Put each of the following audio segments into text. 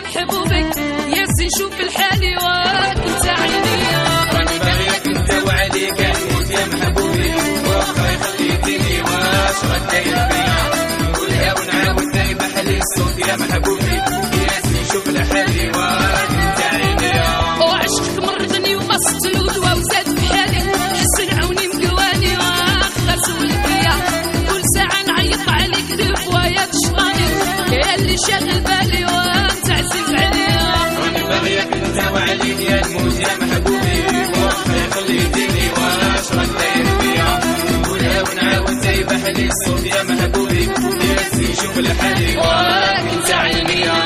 محبوبي يا زين شوف الحالي وانت عينيا. راني باغيك انت وعليك نموت يا محبوبي واخا يخليتيني واش راك داير فيا نقولها ونعاود دايما حلي الصوت يا محبوبي يا زين شوف الحالي وانت عينيا. وعشقك مرضني وقصت الودوى وزاد في حالي حسن عوني مقواني واخا سولك فيا كل ساعة نعيط عليك دفوايا تشطاني يا اللي شاغل بالي وانت عزيز عليا. راني باغيك انت وعليك يا نموت يا محبوبي واخا يخليتيني واش راك داير فيا نقولها ونعاود دايما حلي الصوت يا محبوبي يا زين شوف الحالي وانت عينيا.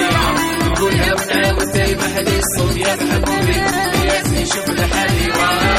الصوت يا محبوبي يا زين شوف الحالي